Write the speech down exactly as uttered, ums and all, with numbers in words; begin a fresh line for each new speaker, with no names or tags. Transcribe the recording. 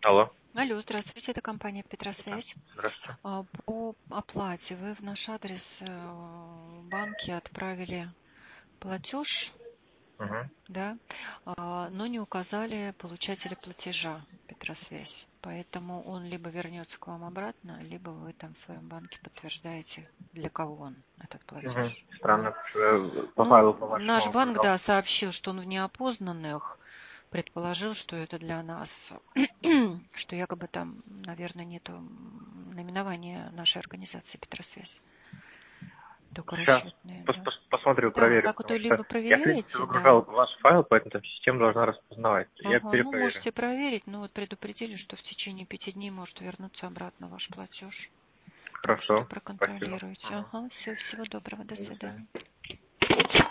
Алло.
Алло, здравствуйте, это компания Петросвязь.
Здравствуйте.
А, По оплате вы в наш адрес э, в банке отправили платеж,
Угу.
да, а, но не указали получателя платежа Петросвязь. Поэтому он либо вернется к вам обратно, либо вы там в своем банке подтверждаете, для кого он этот
Угу.
платеж.
Странно,
Да.
потому что я по
Ну,
файлу по
наш
вашему
банк,
указал.
да, сообщил, что он в неопознанных, предположил, что это для нас, что якобы там, наверное, нету наименования нашей организации Петросвязь, только
Сейчас
расчетные,
пос-
да.
пос- посмотрю,
Да,
проверю,
так вот
потому
вы
что
либо
я, в принципе,
проверяете,
выгружал
да.
ваш файл, поэтому там система должна распознавать. Я
Ага, ну
перепроверю.
можете проверить, но вот предупредили, что в течение пяти дней может вернуться обратно ваш платеж. Так что
Хорошо, спасибо.
проконтролируйте.
Угу.
Ага, все, всего доброго, до
До свидания.
свидания.